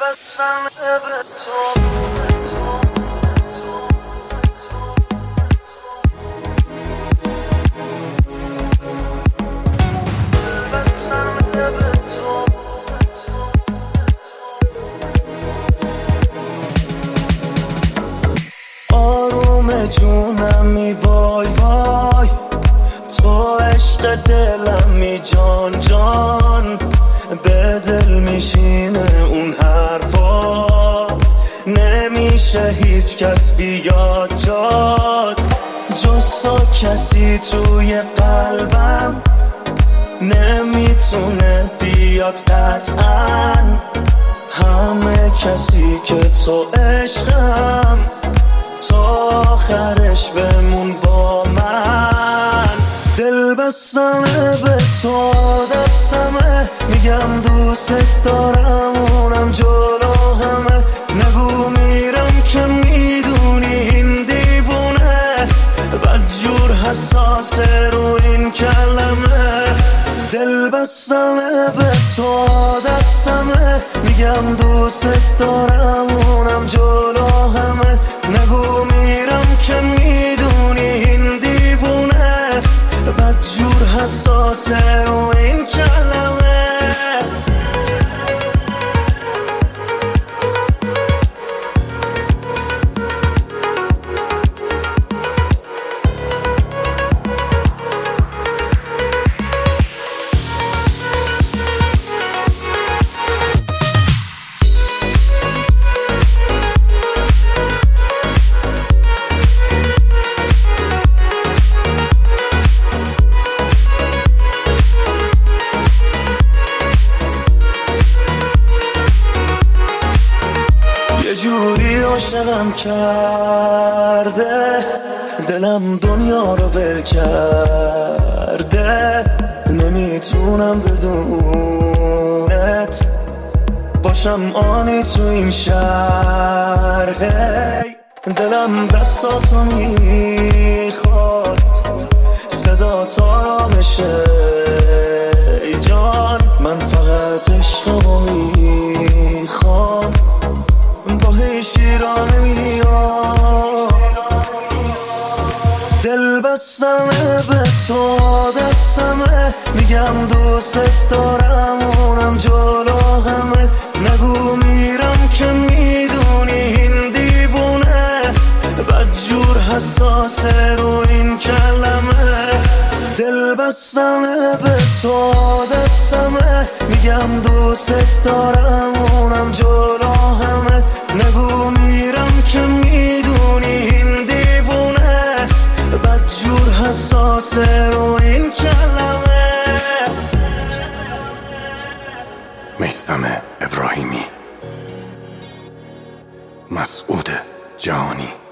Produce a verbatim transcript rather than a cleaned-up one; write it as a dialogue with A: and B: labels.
A: بستم به تو. آروم جونمی وای وای، تو عشق دلمی جان جان، به دل میشینه اون حرفات، نمیشه هیچ کس بیاد جات، جز تو کسی توی قلبم نمیتونه بیاد قطعا، همه کسی که تو عشقم، تا آخرش بمون با من. دل بستمه به تو عادتمه، میگم دوست دارم اونم جلو همه، نگو میرم که میدونی این دیوونه، بدجور حساسه رو این کلمه. دل بستمه به تو عادتمه، میگم دوست دارم اونم جلو همه، نگو میرم که میدونی این دیوونه، بدجور حساسه رو این کلمه. یه جوری عاشقم کرده، دلم دنیا رو ول کرده، نمیتونم بدونت باشم آنی تو این شهر. هی دلم دستاتو میخواد، صدا تا بشه ای جان، من فقط عشقمو میخوام، با هیچ گیرانه میاد. دل بستمه به تو عادتمه، میگم دوست دارم اونم جلو همه، نگو میرم که میدونی این دیوونه، بدجور حساسه رو این کلمه. دل بستمه به تو عادتمه، میگم دوست دارم اونم جلو همه، نگو میرم که میدونی این دیوونه، بدجور حساسه رو این کلمه.
B: میثم ابراهیمی، مسعود جهانی.